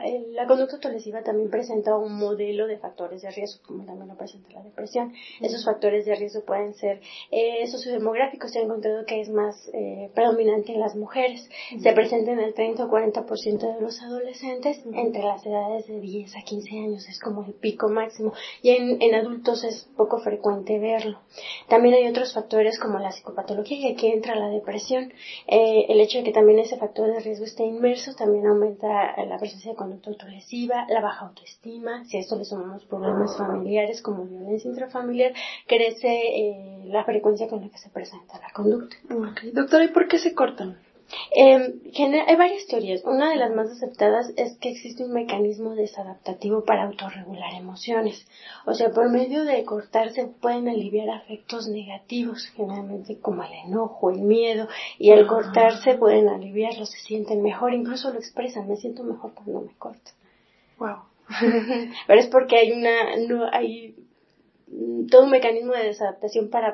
la conducta autolesiva también presenta un modelo de factores de riesgo, como también lo presenta la depresión. Esos factores de riesgo pueden ser sociodemográficos. Se ha encontrado que es más predominante en las mujeres. Se presenta en el 30 o 40% de los adolescentes entre las edades de 10 a 15 años. Es como el pico máximo. Y en adultos es poco frecuente verlo. También hay otros factores como la psicopatología, y aquí entra la depresión. El hecho de que también ese factor de riesgo esté inmerso también aumenta la presencia de conducta autolesiva, la baja autoestima. Si a esto le sumamos problemas familiares como violencia intrafamiliar, crece la frecuencia con la que se presenta la conducta. Okay. Doctora, ¿y por qué se cortan? Hay varias teorías. Una de las más aceptadas es que existe un mecanismo desadaptativo para autorregular emociones. O sea, por medio de cortarse pueden aliviar afectos negativos, generalmente como el enojo, el miedo, y al cortarse pueden aliviarlos, se sienten mejor, incluso lo expresan: me siento mejor cuando me corto. Wow. Pero es porque hay todo un mecanismo de desadaptación para